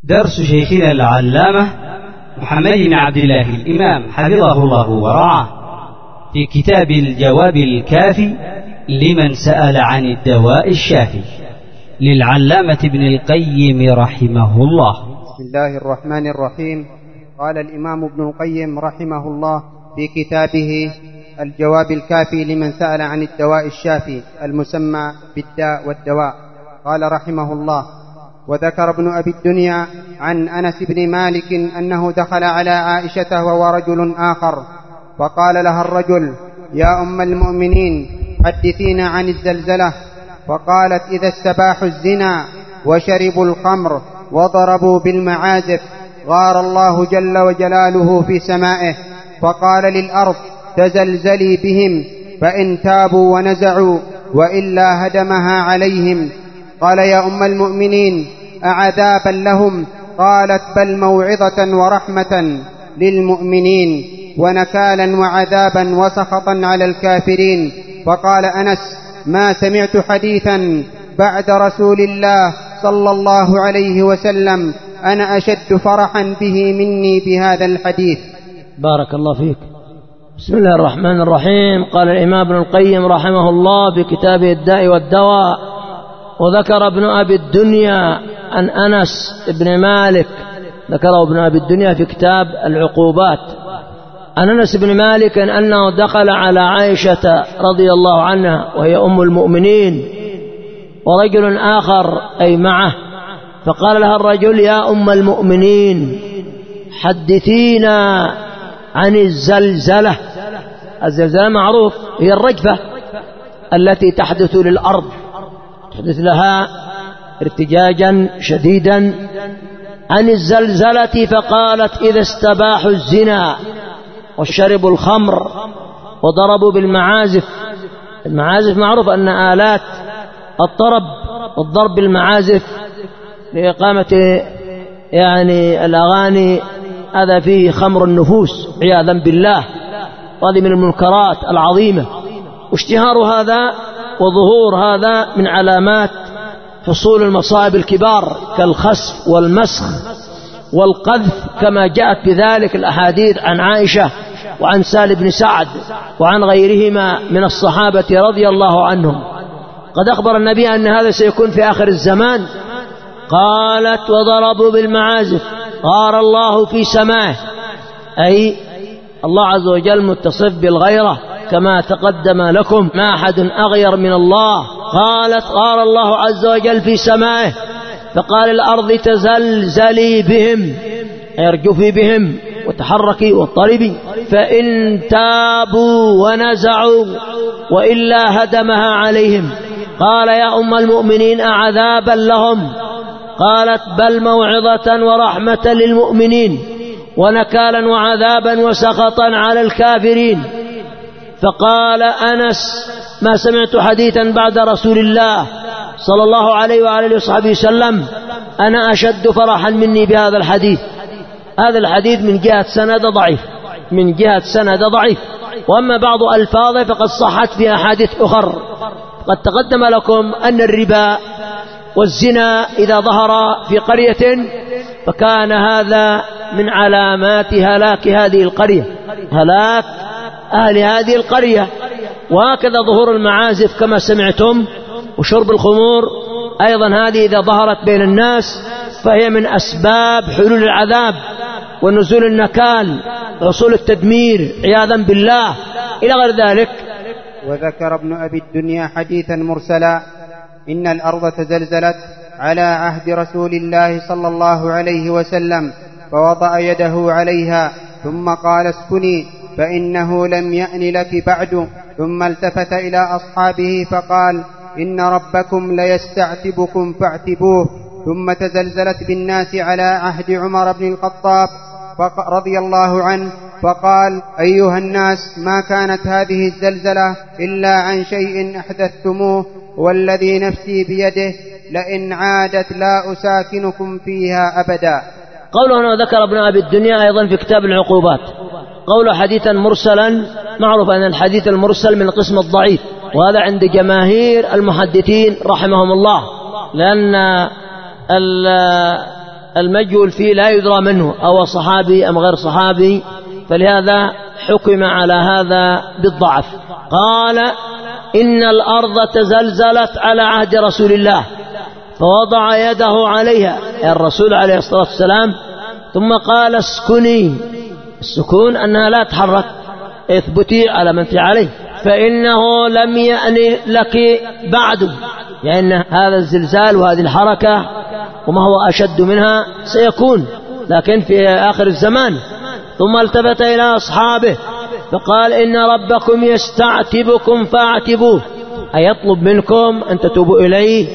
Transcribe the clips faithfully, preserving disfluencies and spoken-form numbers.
درس شيخنا العلامة محمد بن عبد الله الإمام حفظه الله ورعاه في كتاب الجواب الكافي لمن سأل عن الدواء الشافي للعلامة ابن القيم رحمه الله. بسم الله الرحمن الرحيم. قال الإمام ابن القيم رحمه الله في كتابه الجواب الكافي لمن سأل عن الدواء الشافي المسمى بالداء والدواء، قال رحمه الله: وذكر ابن أبي الدنيا عن أنس بن مالك أنه دخل على عائشة وهو رجل آخر، فقال لها الرجل: يا أم المؤمنين حدثينا عن الزلزلة. فقالت: إذا استباحوا الزنا وشربوا الخمر وضربوا بالمعازف غار الله جل وجلاله في سمائه، فقال للأرض: تزلزلي بهم، فإن تابوا ونزعوا وإلا هدمها عليهم. قال: يا أم المؤمنين أعذابا لهم؟ قالت: بل موعظة ورحمة للمؤمنين ونكالا وعذابا وسخطا على الكافرين. فقال أنس: ما سمعت حديثا بعد رسول الله صلى الله عليه وسلم أنا أشد فرحا به مني بهذا الحديث. بارك الله فيك. بسم الله الرحمن الرحيم. قال الإمام ابن القيم رحمه الله في كتابه الداء والدواء: وذكر ابن أبي الدنيا عن أنس بن مالك، ذكره ابن أبي الدنيا في كتاب العقوبات، عن أنس بن مالك أنه دخل على عائشة رضي الله عنها وهي أم المؤمنين ورجل آخر أي معه، فقال لها الرجل: يا أم المؤمنين حدثينا عن الزلزلة. الزلزلة معروف هي الرجفة التي تحدث للأرض، تحدث لها ارتجاجا شديدا. عن الزلزلة فقالت: إذا استباحوا الزنا وشربوا الخمر وضربوا بالمعازف. المعازف معروف أن آلات الطرب والضرب بالمعازف لإقامة يعني الأغاني، هذا فيه خمر النفوس عياذا بالله، وهذه من المنكرات العظيمة. واشتهار هذا وظهور هذا من علامات حصول المصائب الكبار كالخسف والمسخ والقذف، كما جاءت بذلك الأحاديث عن عائشة وعن سهل بن سعد وعن غيرهما من الصحابة رضي الله عنهم. قد أخبر النبي أن هذا سيكون في آخر الزمان. قالت: وضربوا بالمعازف غار الله في سماه، أي الله عز وجل متصف بالغيرة كما تقدم لكم، ما أحد أغير من الله. قالت: غار الله عز وجل في سمائه، فقال الأرض: تزلزلي بهم، ارجفي بهم وتحركي واضطربي، فإن تابوا ونزعوا وإلا هدمها عليهم. قال: يا أم المؤمنين أعذابا لهم؟ قالت: بل موعظة ورحمة للمؤمنين ونكالا وعذابا وسخطا على الكافرين. فقال أنس: ما سمعت حديثا بعد رسول الله صلى الله عليه وآله وصحبه وسلم أنا أشد فرحا مني بهذا الحديث. هذا الحديث من جهة سند ضعيف، من جهة سند ضعيف، وأما بعض ألفاظه فقد صحت في أحاديث أخر. قد تقدم لكم أن الربا والزنا إذا ظهر في قرية فكان هذا من علامات هلاك هذه القرية، هلاك أهل هذه القرية. وهكذا ظهور المعازف كما سمعتم، وشرب الخمور أيضا، هذه إذا ظهرت بين الناس فهي من أسباب حلول العذاب ونزول النكال وحصول التدمير عياذا بالله إلى غير ذلك. وذكر ابن أبي الدنيا حديثا مرسلا: إن الأرض تزلزلت على عهد رسول الله صلى الله عليه وسلم، فوضع يده عليها ثم قال: اسكني فإنه لم يأن لك بعد. ثم التفت إلى أصحابه فقال: إن ربكم ليستعتبكم فاعتبوه. ثم تزلزلت بالناس على عهد عمر بن الخطاب رضي الله عنه، فقال: أيها الناس، ما كانت هذه الزلزلة إلا عن شيء أحدثتموه، والذي نفسي بيده لئن عادت لا أساكنكم فيها أبدا. قوله هنا ذكر ابن أبي الدنيا أيضا في كتاب العقوبات قوله حديثا مرسلا. معروف أن الحديث المرسل من قسم الضعيف، وهذا عند جماهير المحدثين رحمهم الله، لأن المجهول فيه لا يدرى منه أو صحابي أم غير صحابي، فلهذا حكم على هذا بالضعف. قال إن الأرض تزلزلت على عهد رسول الله فوضع يده عليها الرسول عليه الصلاة والسلام ثم قال اسكني. السكون أنها لا تحرك، اثبتي على من انت عليه، فإنه لم يأن لك بعد، لأن يعني هذا الزلزال وهذه الحركة وما هو أشد منها سيكون لكن في آخر الزمان. ثم التفت إلى أصحابه فقال إن ربكم يستعتبكم فاعتبوه، أي يطلب منكم أن تتوبوا إليه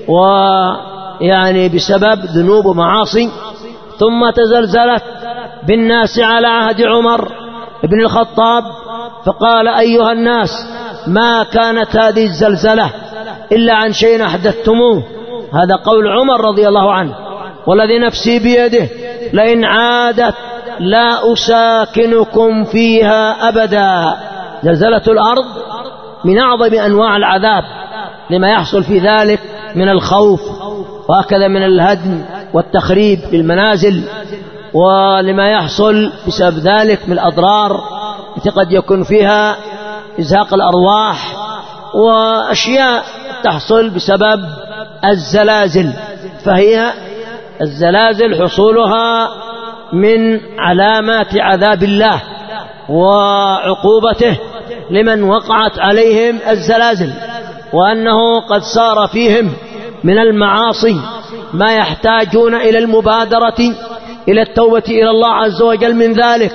ويعني بسبب ذنوب ومعاصي. ثم تزلزلت بالناس على عهد عمر بن الخطاب فقال أيها الناس ما كانت هذه الزلزلة إلا عن شيء أحدثتموه. هذا قول عمر رضي الله عنه، والذي نفسي بيده لئن عادت لا أساكنكم فيها أبدا. زلزلة الأرض من أعظم أنواع العذاب لما يحصل في ذلك من الخوف وهكذا من الهدم والتخريب للمنازل، ولما يحصل بسبب ذلك من الأضرار التي قد يكون فيها إزهاق الأرواح وأشياء تحصل بسبب الزلازل. فهي الزلازل حصولها من علامات عذاب الله وعقوبته لمن وقعت عليهم الزلازل، وأنه قد صار فيهم من المعاصي ما يحتاجون إلى المبادرة إلى التوبة إلى الله عز وجل من ذلك.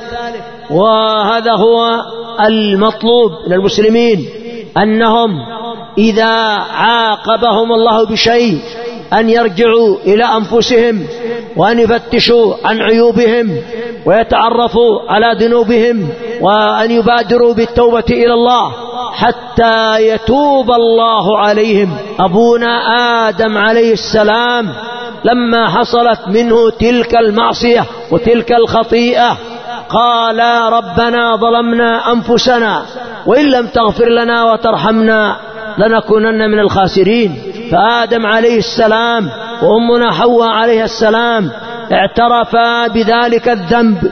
وهذا هو المطلوب من المسلمين، أنهم إذا عاقبهم الله بشيء أن يرجعوا إلى أنفسهم وأن يفتشوا عن عيوبهم ويتعرفوا على ذنوبهم وأن يبادروا بالتوبة إلى الله حتى يتوب الله عليهم. أبونا آدم عليه السلام لما حصلت منه تلك المعصية وتلك الخطيئة قال ربنا ظلمنا أنفسنا وإن لم تغفر لنا وترحمنا لنكونن من الخاسرين. فآدم عليه السلام وأمنا حواء عليه السلام اعترفا بذلك الذنب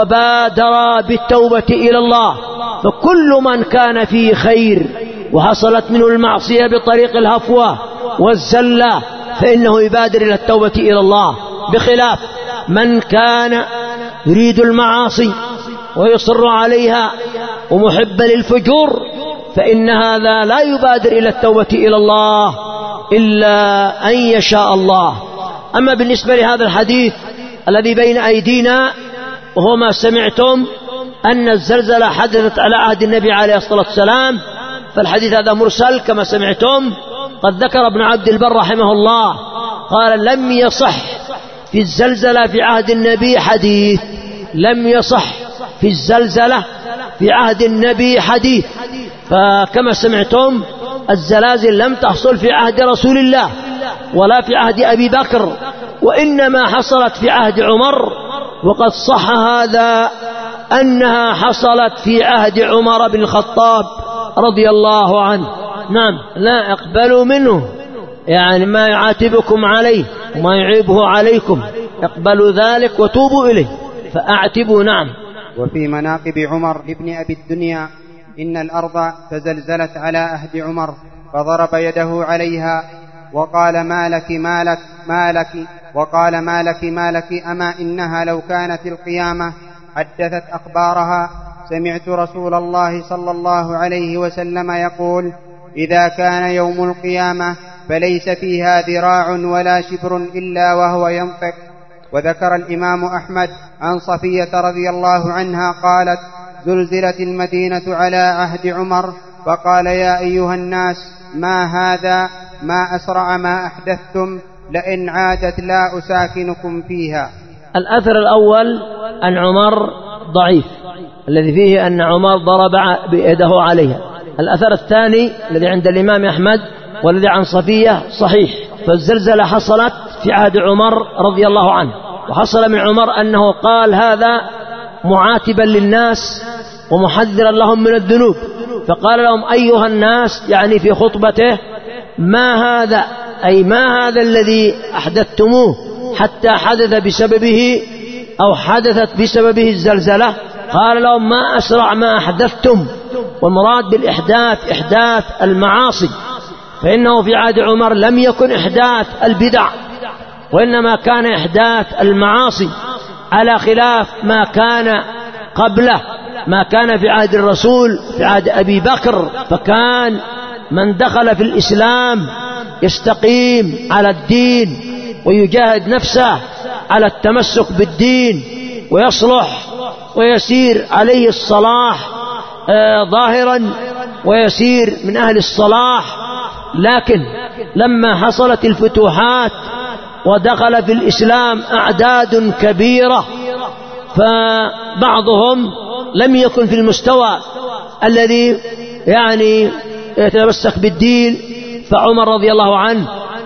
وبادرا بالتوبة إلى الله. فكل من كان فيه خير وحصلت منه المعصية بطريق الهفوة والزلة فإنه يبادر إلى التوبة إلى الله، بخلاف من كان يريد المعاصي ويصر عليها ومحب للفجور فإن هذا لا يبادر إلى التوبة إلى الله إلا أن يشاء الله. أما بالنسبة لهذا الحديث الذي بين أيدينا وهو ما سمعتم أن الزلزلة حدثت على عهد النبي عليه الصلاة والسلام، فالحديث هذا مرسل كما سمعتم. قد ذكر ابن عبد البر رحمه الله قال لم يصح في الزلزلة في عهد النبي حديث، لم يصح في الزلزلة في عهد النبي حديث. فكما سمعتم الزلازل لم تحصل في عهد رسول الله ولا في عهد أبي بكر، وإنما حصلت في عهد عمر، وقد صح هذا أنها حصلت في عهد عمر بن الخطاب رضي الله عنه. نعم، لا اقبلوا منه يعني ما يعاتبكم عليه وما يعيبه عليكم، اقبلوا ذلك وتوبوا إليه فأعتبوا. نعم. وفي مناقب عمر ابن أبي الدنيا إن الأرض تزلزلت على عهد عمر فضرب يده عليها وقال ما لك ما لك ما لك وقال ما لك ما لك أما إنها لو كانت القيامة حدثت أخبارها. سمعت رسول الله صلى الله عليه وسلم يقول إذا كان يوم القيامة فليس فيها ذراع ولا شبر إلا وهو ينطق. وذكر الإمام أحمد عن صفية رضي الله عنها قالت زلزلت المدينة على عهد عمر فقال يا أيها الناس ما هذا ما أسرع ما أحدثتم لئن عادت لا أساكنكم فيها. الأثر الأول عن عمر ضعيف الذي فيه أن عمر ضرب بيده عليها. الأثر الثاني الذي عند الإمام أحمد والذي عن صفية صحيح. فالزلزلة حصلت في عهد عمر رضي الله عنه، وحصل من عمر أنه قال هذا معاتبا للناس ومحذرا لهم من الذنوب، فقال لهم أيها الناس يعني في خطبته ما هذا أي ما هذا الذي أحدثتموه حتى حدث بسببه أو حدثت بسببه الزلزلة؟ قال لهم ما أسرع ما أحدثتم. والمراد بالإحداث إحداث المعاصي، فإنه في عهد عمر لم يكن إحداث البدع، وإنما كان إحداث المعاصي، على خلاف ما كان قبله، ما كان في عهد الرسول في عهد أبي بكر، فكان من دخل في الإسلام يستقيم على الدين ويجاهد نفسه على التمسك بالدين ويصلح ويسير عليه الصلاح آه ظاهرا ويسير من أهل الصلاح. لكن لما حصلت الفتوحات ودخل في الإسلام أعداد كبيرة، فبعضهم لم يكن في المستوى الذي يعني يتمسك بالدين، فعمر رضي الله عنه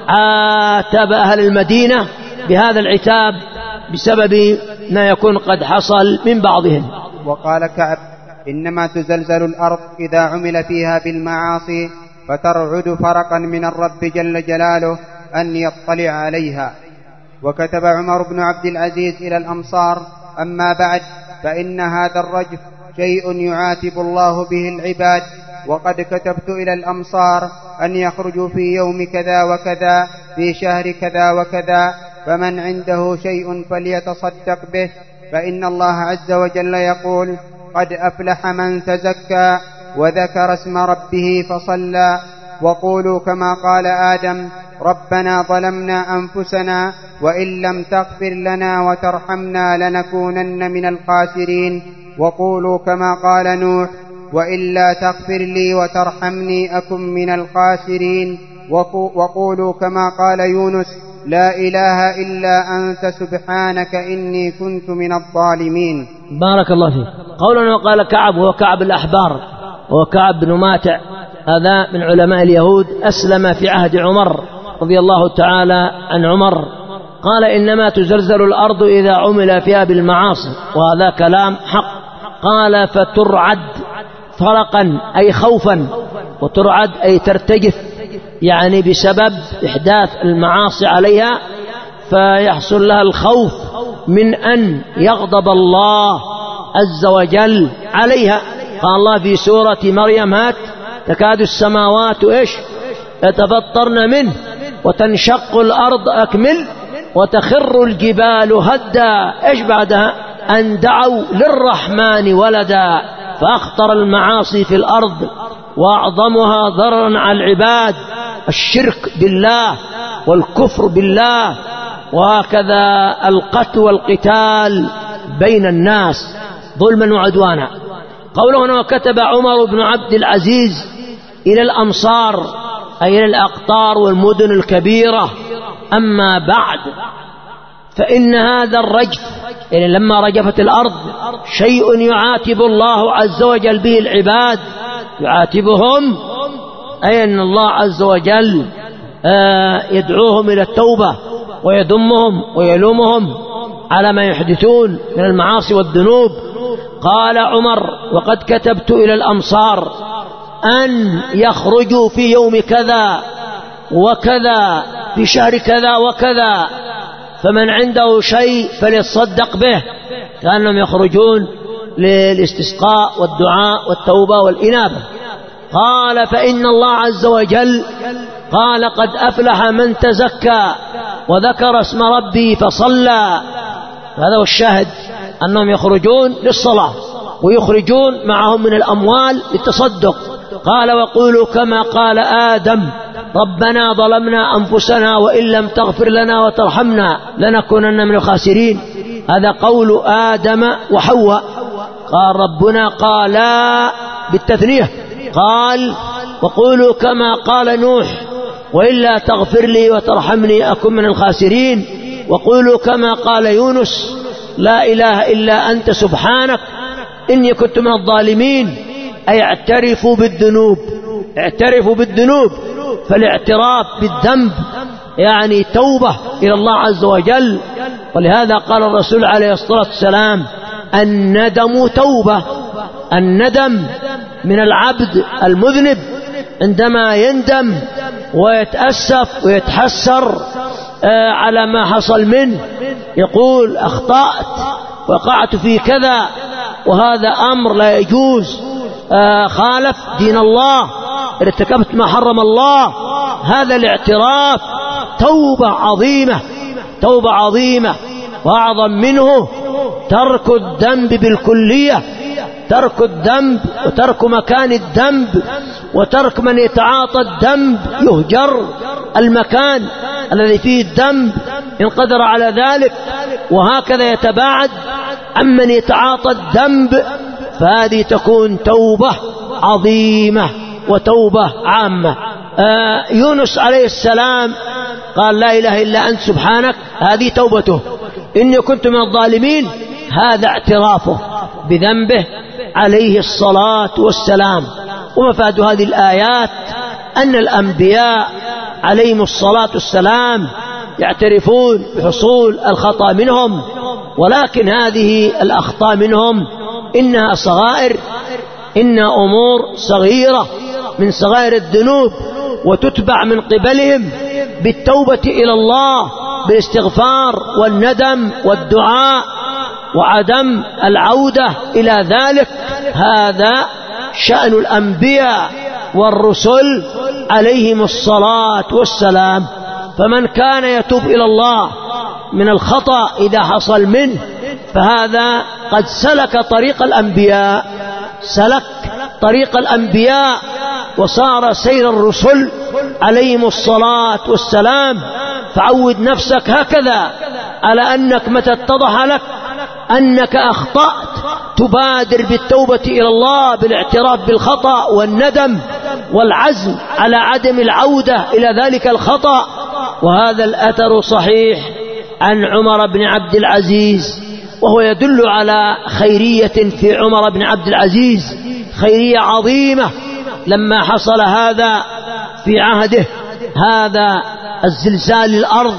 عاتب أهل المدينة بهذا العتاب بسبب ما يكون قد حصل من بعضهم. وقال كعب: إنما تزلزل الأرض إذا عمل فيها بالمعاصي فترعد فرقا من الرب جل جلاله أن يطلع عليها. وكتب عمر بن عبد العزيز إلى الأمصار: أما بعد، فإن هذا الرجف شيء يعاتب الله به العباد، وقد كتبت إلى الأمصار أن يخرجوا في يوم كذا وكذا في شهر كذا وكذا، فمن عنده شيء فليتصدق به، فإن الله عز وجل يقول: قد أفلح من تزكى وذكر اسم ربه فصلى. وقولوا كما قال آدم: ربنا ظلمنا أنفسنا وإن لم تغفر لنا وترحمنا لنكونن من الخاسرين. وقولوا كما قال نوح: وإلا تغفر لي وترحمني أكن من الخاسرين. وقولوا كما قال يونس: لا إله إلا أنت سبحانك إني كنت من الظالمين. بارك الله فيك. قولنا وقال كعب، هو كعب الأحبار، هو كعب بن ماتع، هذا من علماء اليهود، أسلم في عهد عمر رضي الله تعالى عن عمر. قال: إنما تزلزل الأرض إذا عمل فيها بالمعاصي، وهذا كلام حق. قال: فترعد فرقا أي خوفا، وترعد أي ترتجف، يعني بسبب إحداث المعاصي عليها، فيحصل لها الخوف من أن يغضب الله عز وجل عليها. قال الله في سورة مريم: هات تكاد السماوات إيش يتفطرن منه وتنشق الأرض أكمل وتخر الجبال هدا. إيش بعدها؟ أن دعوا للرحمن ولدا. فأخطر المعاصي في الأرض وأعظمها ضررا على العباد الشرك بالله والكفر بالله، وهكذا القتل والقتال بين الناس ظلما وعدوانا. قوله هنا: وكتب عمر بن عبد العزيز إلى الأمصار، أي إلى الأقطار والمدن الكبيرة. أما بعد، فإن هذا الرجف، يعني لما رجفت الأرض، شيء يعاتب الله عز وجل به العباد، يعاتبهم، أي أن الله عز وجل يدعوهم إلى التوبة ويذمهم ويلومهم على ما يحدثون من المعاصي والذنوب. قال عمر: وقد كتبت إلى الأمصار أن يخرجوا في يوم كذا وكذا في شهر كذا وكذا، فمن عنده شيء فليتصدق به، كأنهم يخرجون للاستسقاء والدعاء والتوبة والإنابة. قال: فإن الله عز وجل قال: قد أفلح من تزكى وذكر اسم ربه فصلى. هذا هو الشاهد، أنهم يخرجون للصلاة ويخرجون معهم من الأموال للتصدق. قال: وقولوا كما قال آدم: ربنا ظلمنا أنفسنا وإن لم تغفر لنا وترحمنا لنكونن من الخاسرين. هذا قول آدم وحواء. قال ربنا قالا بالتثنية، قال: وقولوا كما قال نوح: وإلا تغفر لي وترحمني أكن من الخاسرين. وقولوا كما قال يونس: لا إله إلا أنت سبحانك إني كنت من الظالمين. أي اعترفوا بالذنوب، اعترفوا بالذنوب. فالاعتراف بالذنب يعني توبة إلى الله عز وجل. ولهذا قال الرسول عليه الصلاة والسلام: الندم توبة. الندم من العبد المذنب عندما يندم ويتأسف ويتحسر على ما حصل منه، يقول أخطأت وقعت في كذا وهذا أمر لا يجوز، خالف دين الله، ارتكبت ما حرم الله. هذا الاعتراف توبة عظيمة، توبة عظيمة. وأعظم منه ترك الذنب بالكلية، ترك الذنب وترك مكان الذنب وترك من يتعاطى الذنب، يهجر المكان الذي فيه الذنب إن قدر على ذلك، وهكذا يتباعد عمن يتعاطى الذنب. فهذه تكون توبة عظيمة وتوبة عامة. آه يونس عليه السلام قال لا إله إلا أنت سبحانك، هذه توبته. إني كنت من الظالمين، هذا اعترافه بذنبه عليه الصلاة والسلام. ومفاد هذه الآيات أن الأنبياء عليهم الصلاة والسلام يعترفون بحصول الخطأ منهم، ولكن هذه الأخطاء منهم إنها صغائر، إنها أمور صغيرة من صغائر الذنوب، وتتبع من قبلهم بالتوبة إلى الله بالاستغفار والندم والدعاء وعدم العودة إلى ذلك. هذا شأن الأنبياء والرسل عليهم الصلاة والسلام. فمن كان يتوب إلى الله من الخطأ إذا حصل منه فهذا قد سلك طريق الأنبياء، سلك طريق الأنبياء وصار سير الرسل عليهم الصلاة والسلام. فعود نفسك هكذا على أنك متى اتضح لك أنك أخطأت تبادر بالتوبة إلى الله بالاعتراف بالخطأ والندم والعزم على عدم العودة إلى ذلك الخطأ. وهذا الأثر صحيح عن عمر بن عبد العزيز، وهو يدل على خيرية في عمر بن عبد العزيز، خيرية عظيمة لما حصل هذا في عهده، هذا الزلزال الأرض،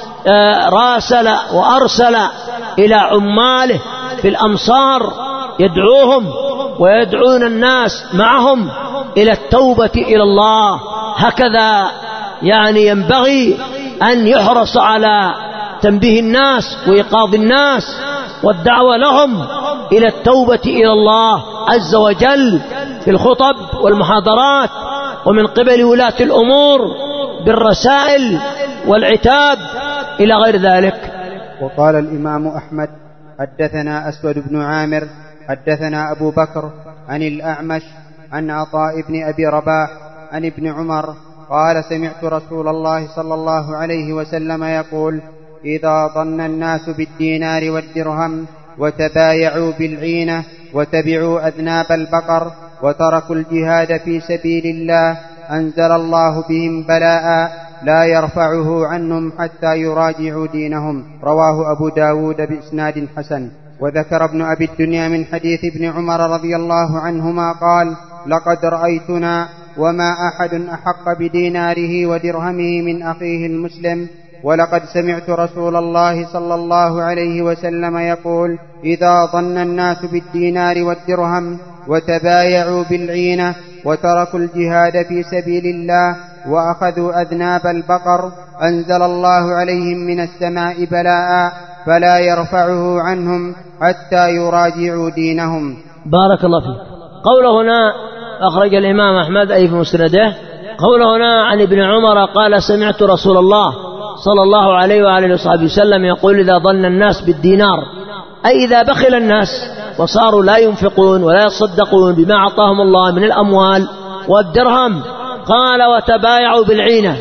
راسل وأرسل إلى عماله في الأمصار يدعوهم ويدعون الناس معهم إلى التوبة إلى الله. هكذا يعني ينبغي أن يحرص على تنبيه الناس وإيقاظ الناس والدعوة لهم إلى التوبة إلى الله عز وجل في الخطب والمحاضرات ومن قبل ولاة الأمور بالرسائل والعتاب إلى غير ذلك. وقال الإمام أحمد حدثنا أسود بن عامر حدثنا أبو بكر عن الأعمش عن عطاء بن أبي رباح عن ابن عمر قال سمعت رسول الله صلى الله عليه وسلم يقول إذا ظن الناس بالدينار والدرهم وتبايعوا بالعينة وتبعوا أذناب البقر وتركوا الجهاد في سبيل الله أنزل الله بهم بلاء لا يرفعه عنهم حتى يراجعوا دينهم. رواه أبو داود بإسناد حسن. وذكر ابن أبي الدنيا من حديث ابن عمر رضي الله عنهما قال لقد رأيتنا وما أحد أحق بديناره ودرهمه من أخيه المسلم، ولقد سمعت رسول الله صلى الله عليه وسلم يقول إذا ظن الناس بالدينار والدرهم وتبايعوا بالعينة وتركوا الجهاد في سبيل الله وأخذوا أذناب البقر أنزل الله عليهم من السماء بلاء فلا يرفعه عنهم حتى يراجعوا دينهم. بارك الله فيك. قوله هنا أخرج الإمام أحمد أي في مسنده، قوله هنا عن ابن عمر قال سمعت رسول الله صلى الله عليه وآله وصحبه وسلم يقول إذا ظن الناس بالدينار، أي إذا بخل الناس وصاروا لا ينفقون ولا يصدقون بما أعطاهم الله من الأموال والدرهم. قال وتبايعوا بالعينة،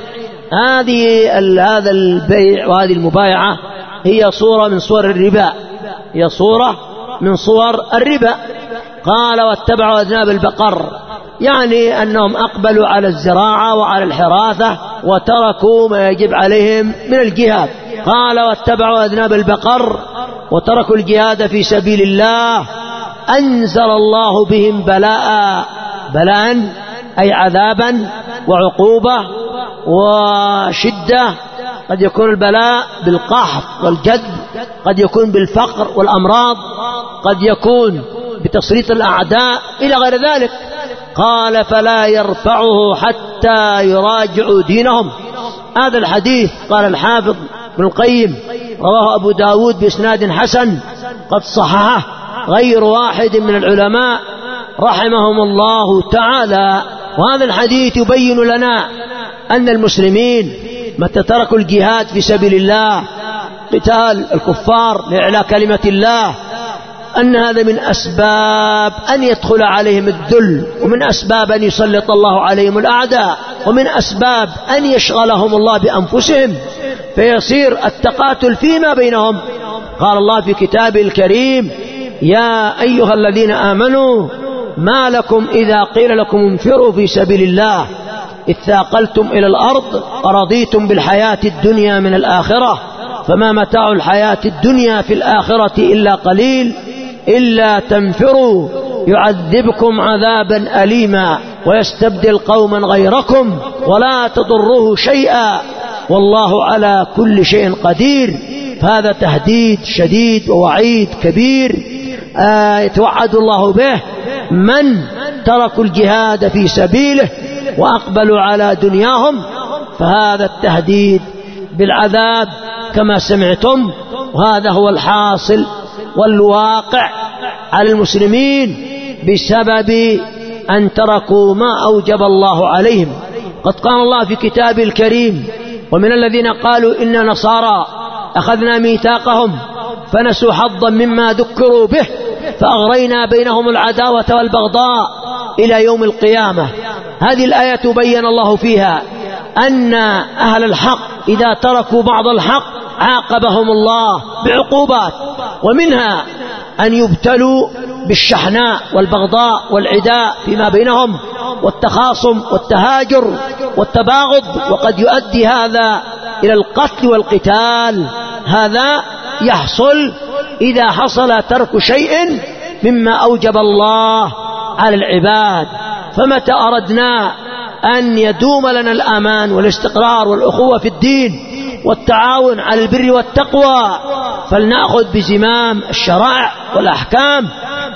هذه هذا البيع وهذه المبايعة هي صورة من صور الربا، هي صورة من صور الربا. قال واتبعوا أذناب البقر، يعني أنهم أقبلوا على الزراعة وعلى الحراثة وتركوا ما يجب عليهم من الجهاد. قال واتبعوا أذناب البقر وتركوا الجهاد في سبيل الله أنزل الله بهم بلاء، بلاء أي عذابا وعقوبة وشدة. قد يكون البلاء بالقحط والجد، قد يكون بالفقر والأمراض، قد يكون بتسليط الأعداء إلى غير ذلك. قال فلا يرفعه حتى يراجعوا دينهم، هذا الحديث قال الحافظ ابن القيم رواه أبو داود بإسناد حسن قد صححه غير واحد من العلماء رحمهم الله تعالى. وهذا الحديث يبين لنا أن المسلمين متى تركوا الجهاد في سبيل الله قتال الكفار لإعلاء كلمة الله أن هذا من أسباب أن يدخل عليهم الذل، ومن أسباب أن يسلط الله عليهم الأعداء، ومن أسباب أن يشغلهم الله بأنفسهم فيصير التقاتل فيما بينهم. قال الله في كتابه الكريم: يا أيها الذين آمنوا ما لكم إذا قيل لكم انفروا في سبيل الله إذ ثاقلتم إلى الأرض أرضيتم بالحياة الدنيا من الآخرة فما متاع الحياة الدنيا في الآخرة إلا قليل إلا تنفروا يعذبكم عذابا أليما ويستبدل قوما غيركم ولا تضروه شيئا والله على كل شيء قدير. فهذا تهديد شديد ووعيد كبير آه يتوعد الله به من تركوا الجهاد في سبيله وأقبلوا على دنياهم، فهذا التهديد بالعذاب كما سمعتم، وهذا هو الحاصل والواقع على المسلمين بسبب أن تركوا ما أوجب الله عليهم. قد قال الله في كتابه الكريم: ومن الذين قالوا إنا نصارى أخذنا ميثاقهم فنسوا حظا مما ذكروا به فأغرينا بينهم العداوة والبغضاء إلى يوم القيامة. هذه الآية بين الله فيها أن أهل الحق إذا تركوا بعض الحق عاقبهم الله بعقوبات، ومنها أن يبتلوا بالشحناء والبغضاء والعداء فيما بينهم والتخاصم والتهاجر والتباغض، وقد يؤدي هذا إلى القتل والقتال. هذا يحصل إذا حصل ترك شيء مما أوجب الله على العباد. فمتى أردنا أن يدوم لنا الأمان والاستقرار والأخوة في الدين والتعاون على البر والتقوى فلنأخذ بزمام الشرائع والأحكام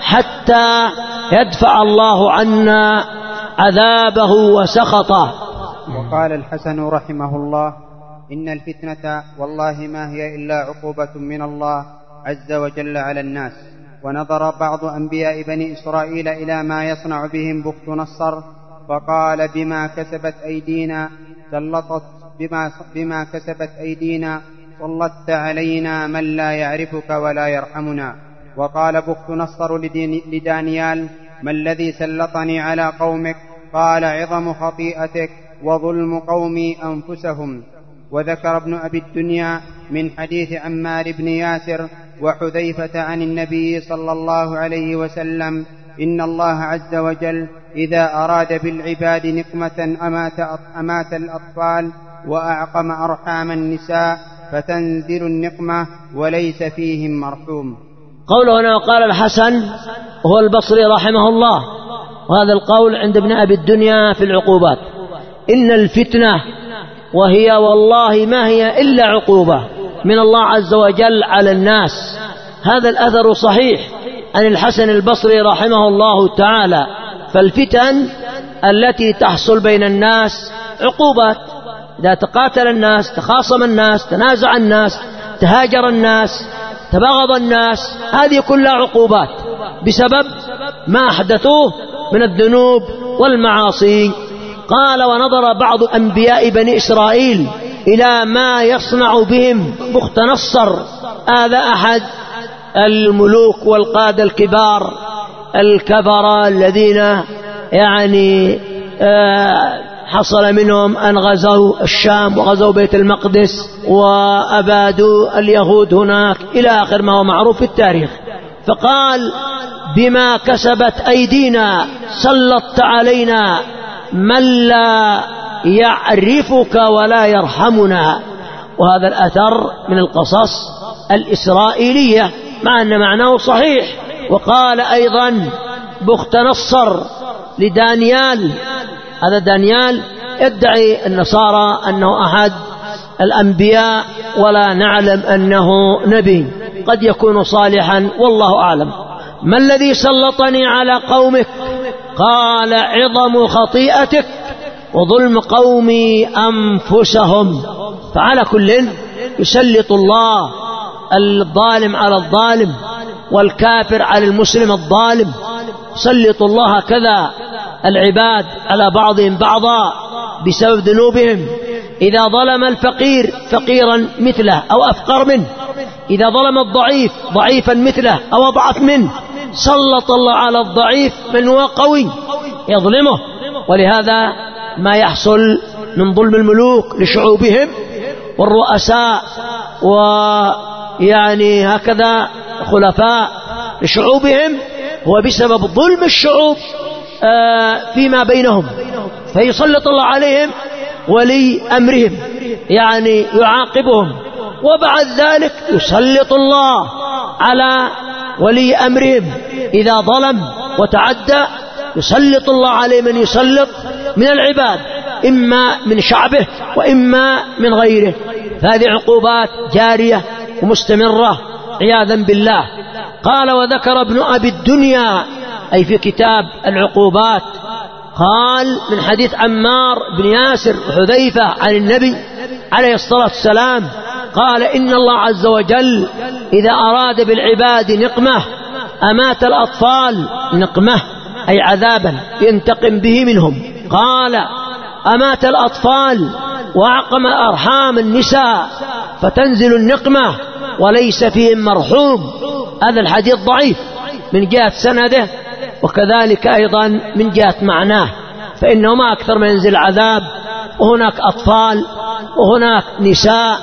حتى يدفع الله عنا عذابه وسخطه. وقال الحسن رحمه الله: إن الفتنة والله ما هي إلا عقوبة من الله عز وجل على الناس. ونظر بعض أنبياء بني إسرائيل إلى ما يصنع بهم بخت نصر فقال: بما كسبت أيدينا سلطت بما, بما كسبت أيدينا سلطت علينا من لا يعرفك ولا يرحمنا. وقال بخت نصر لدانيال: ما الذي سلطني على قومك؟ قال: عظم خطيئتك وظلم قومي أنفسهم. وذكر ابن أبي الدنيا من حديث عمار بن ياسر وحذيفة عن النبي صلى الله عليه وسلم: إن الله عز وجل إذا أراد بالعباد نقمة أمات, أمات الأطفال وأعقم أرحام النساء فتنزل النقمة وليس فيهم مرحوم. قوله هنا وقال الحسن هو البصري رحمه الله، وهذا القول عند ابن أبي الدنيا في العقوبات: إن الفتنة وهي والله ما هي إلا عقوبة من الله عز وجل على الناس. هذا الأثر صحيح عن الحسن البصري رحمه الله تعالى. فالفتن التي تحصل بين الناس عقوبات، إذا تقاتل الناس، تخاصم الناس، تنازع الناس، تهاجر الناس، تبغض الناس، هذه كلها عقوبات بسبب ما أحدثوه من الذنوب والمعاصي. قال: ونظر بعض أنبياء بني إسرائيل إلى ما يصنع بهم بخت نصر. هذا أحد الملوك والقادة الكبار الكبرى الذين يعني حصل منهم أن غزوا الشام وغزوا بيت المقدس وأبادوا اليهود هناك إلى آخر ما هو معروف في التاريخ. فقال: بما كسبت أيدينا سلطت علينا من لا يعرفك ولا يرحمنا. وهذا الأثر من القصص الإسرائيلية مع أن معناه صحيح. وقال أيضا بخت نصر لدانيال، هذا دانيال يدعي النصارى أنه أحد الأنبياء ولا نعلم أنه نبي، قد يكون صالحا والله أعلم. ما الذي سلطني على قومك؟ قال: عظم خطيئتك وظلم قومي أنفسهم. فعلى كل يسلط الله الظالم على الظالم والكافر على المسلم الظالم، يسلط الله كذا العباد على بعضهم بعضا بسبب ذنوبهم. إذا ظلم الفقير فقيرا مثله أو أفقر منه، إذا ظلم الضعيف ضعيفا مثله أو أضعف منه، سلط الله على الضعيف من هو قوي يظلمه. ولهذا ما يحصل من ظلم الملوك لشعوبهم والرؤساء ويعني هكذا خلفاء لشعوبهم هو بسبب ظلم الشعوب فيما بينهم، فيسلط الله عليهم ولي أمرهم يعني يعاقبهم، وبعد ذلك يسلط الله على ولي أمرهم إذا ظلم وتعدى، يسلط الله عليه من يسلط من العباد إما من شعبه وإما من غيره. فهذه عقوبات جارية ومستمرة عياذا بالله. قال وذكر ابن أبي الدنيا أي في كتاب العقوبات، قال من حديث عمار بن ياسر وحذيفة عن النبي عليه الصلاة والسلام قال إن الله عز وجل إذا أراد بالعباد نقمة أمات الأطفال، نقمة أي عذابا ينتقم به منهم. قال أمات الأطفال وأعقم أرحام النساء فتنزل النقمة وليس فيهم مرحوم. هذا الحديث ضعيف من جهة سنده وكذلك أيضا من جهة معناه، فإنه ما أكثر ما ينزل عذاب وهناك أطفال وهناك نساء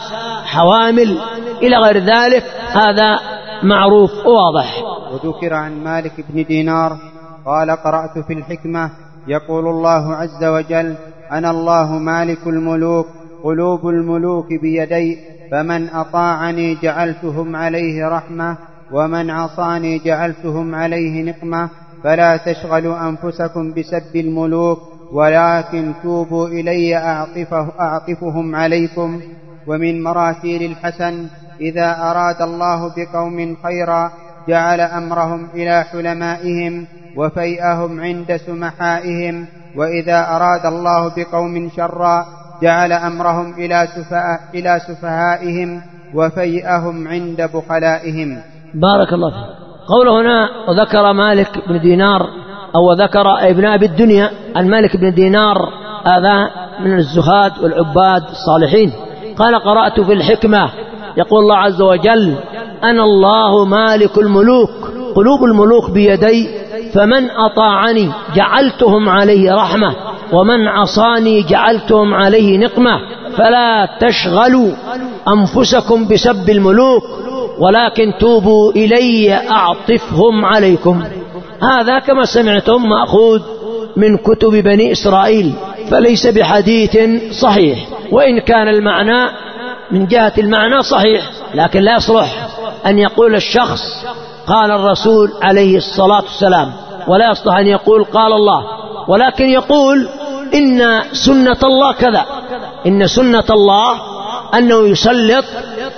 حوامل إلى غير ذلك، هذا معروف وواضح. وذكر عن مالك بن دينار قال قرأت في الحكمة يقول الله عز وجل أنا الله مالك الملوك قلوب الملوك بيدي فمن أطاعني جعلتهم عليه رحمة ومن عصاني جعلتهم عليه نقمة فلا تشغلوا أنفسكم بسب الملوك ولكن توبوا إلي أعطفه أعطفهم عليكم. ومن مراسيل الحسن إذا أراد الله بقوم خيرا جعل أمرهم إلى حلمائهم وفيئهم عند سمحائهم، وإذا أراد الله بقوم شرا جعل أمرهم إلى, سفهاء إلى سفهائهم وفيئهم عند بخلائهم. بارك الله فيك. قوله هنا وذكر مالك بن دينار أو ذكر ابن أبي الدنيا عن مالك بن دينار، هذا من الزهاد والعباد الصالحين. قال قرأت في الحكمة يقول الله عز وجل أنا الله مالك الملوك قلوب الملوك بيدي فمن أطاعني جعلتهم عليه رحمة ومن عصاني جعلتهم عليه نقمة فلا تشغلوا أنفسكم بسب الملوك ولكن توبوا إلي أعطفهم عليكم. هذا كما سمعتم مأخوذ من كتب بني إسرائيل فليس بحديث صحيح، وإن كان المعنى من جهة المعنى صحيح، لكن لا يصلح أن يقول الشخص قال الرسول عليه الصلاة والسلام، ولا يصلح أن يقول قال الله، ولكن يقول إن سنة الله كذا، إن سنة الله أنه يسلط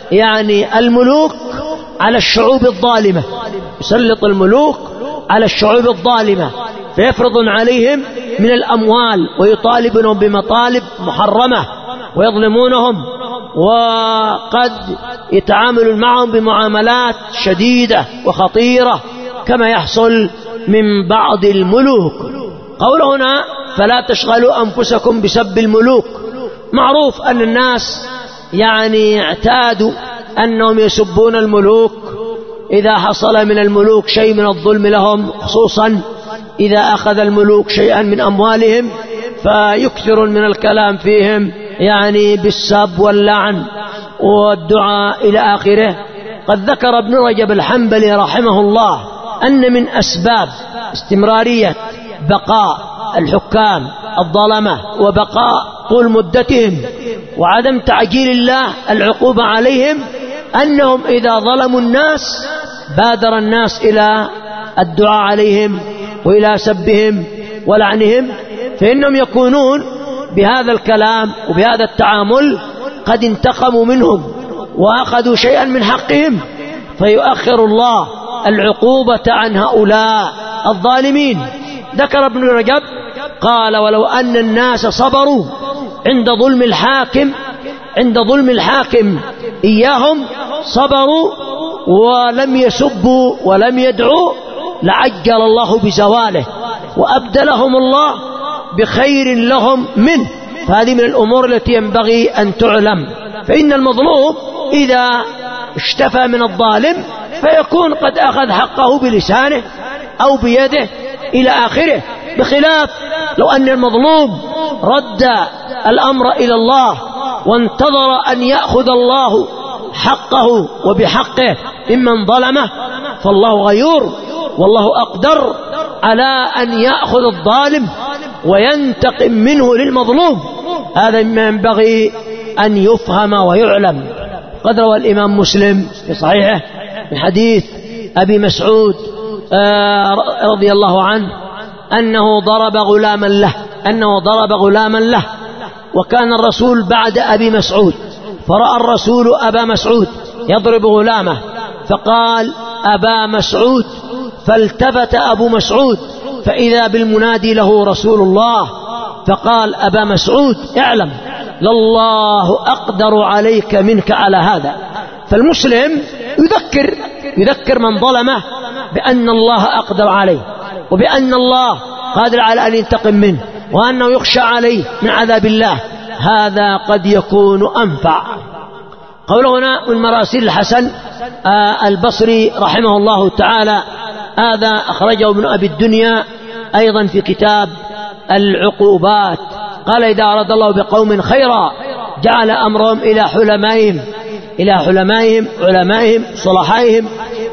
يعني الملوك على الشعوب الظالمة، يسلط الملوك على الشعوب الظالمة فيفرض عليهم من الأموال ويطالبهم بمطالب محرمة ويظلمونهم، وقد يتعامل معهم بمعاملات شديدة وخطيرة كما يحصل من بعض الملوك. قوله هنا فلا تشغلوا أنفسكم بسب الملوك، معروف أن الناس يعني اعتادوا أنهم يسبون الملوك إذا حصل من الملوك شيء من الظلم لهم، خصوصا إذا أخذ الملوك شيئا من أموالهم فيكثرون من الكلام فيهم يعني بالسب واللعن والدعاء إلى آخره. قد ذكر ابن رجب الحنبلي رحمه الله أن من أسباب استمرارية بقاء الحكام الظلمة وبقاء طول مدتهم وعدم تعجيل الله العقوبة عليهم أنهم إذا ظلموا الناس بادر الناس إلى الدعاء عليهم وإلى سبهم ولعنهم، فإنهم يكونون بهذا الكلام وبهذا التعامل قد انتقموا منهم وأخذوا شيئا من حقهم، فيؤخر الله العقوبة عن هؤلاء الظالمين. ذكر ابن رجب قال ولو أن الناس صبروا عند ظلم الحاكم عند ظلم الحاكم إياهم صبروا ولم يسبوا ولم يدعوا لعجل الله بزواله وأبدلهم الله بخير لهم منه. فهذه من الأمور التي ينبغي أن تعلم. فإن المظلوم إذا اشتفى من الظالم فيكون قد أخذ حقه بلسانه أو بيده إلى آخره، بخلاف لو أن المظلوم رد الأمر إلى الله وانتظر أن يأخذ الله حقه وبحقه ممن ظلمه، فالله غيور والله أقدر على أن يأخذ الظالم وينتقم منه للمظلوم. هذا مما ينبغي أن يفهم ويعلم. قد روى الإمام مسلم في صحيحه من حديث أبي مسعود رضي الله عنه أنه ضرب غلاما له أنه ضرب غلاما له وكان الرسول بعد أبي مسعود، فرأى الرسول أبا مسعود يضرب غلامه فقال أبا مسعود، فالتفت أبو مسعود فإذا بالمنادي له رسول الله فقال أبا مسعود اعلم لله أقدر عليك منك على هذا. فالمسلم يذكر يذكر من ظلمه بأن الله أقدر عليه وبأن الله قادر على أن ينتقم منه وأنه يخشى عليه من عذاب الله. هذا قد يكون أنفع. قوله هنا من مراسيل الحسن البصري رحمه الله تعالى، هذا أخرجه ابن أبي الدنيا أيضا في كتاب العقوبات. قال إذا أراد الله بقوم خيرا جعل أمرهم إلى حلمائهم إلى حلمائهم علمائهم صلحائهم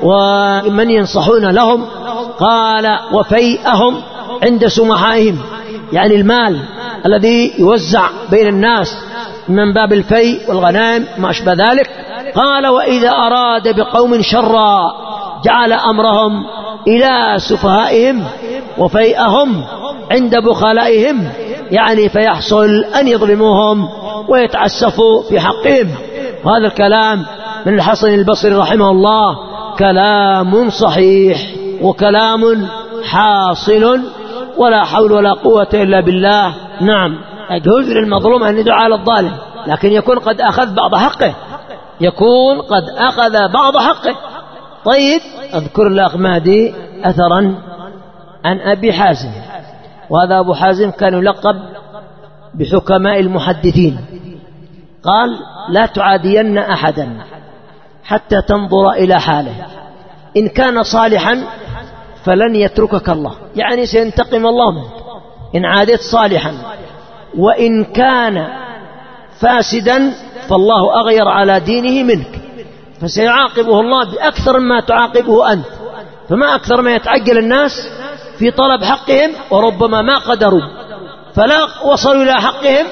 ومن ينصحون لهم. قال وفيئهم عند سمحائهم، يعني المال الذي يوزع بين الناس من باب الفيء والغنائم ما أشبه ذلك. قال وإذا أراد بقوم شرا جعل أمرهم إلى سفهائهم وفيئهم عند بخلائهم، يعني فيحصل أن يظلموهم ويتعسفوا في حقهم. وهذا الكلام من الحسن البصري رحمه الله كلام صحيح وكلام حاصل ولا حول ولا قوة إلا بالله. نعم يجوز للمظلوم أن يدعو على الظالم، لكن يكون قد أخذ بعض حقه يكون قد أخذ بعض حقه. طيب أذكر الأخ مهدي أثرا عن أبي حازم، وهذا أبو حازم كان يلقب بحكماء المحدثين. قال لا تعادين أحدا حتى تنظر إلى حاله، إن كان صالحا فلن يتركك الله، يعني سينتقم الله منك إن عادت صالحا، وإن كان فاسدا فالله أغير على دينه منك فسيعاقبه الله بأكثر ما تعاقبه أنت. فما أكثر ما يتعجل الناس في طلب حقهم وربما ما قدروا فلا وصلوا إلى حقهم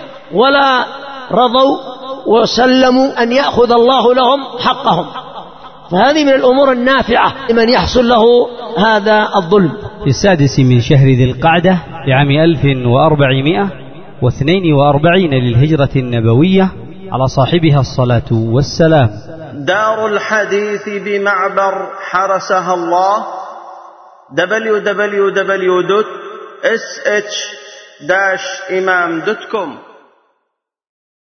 ولا رضوا وسلموا أن يأخذ الله لهم حقهم. فهذه من الأمور النافعة لمن يحصل له هذا الظلم. في السادس من شهر ذي القعدة لعام ألف وأربعمائة واثنين وأربعين للهجرة النبوية على صاحبها الصلاة والسلام. دار الحديث بمعبر حرسها الله دبليو دبليو دبليو دوت إس إتش داش إمام دوت كوم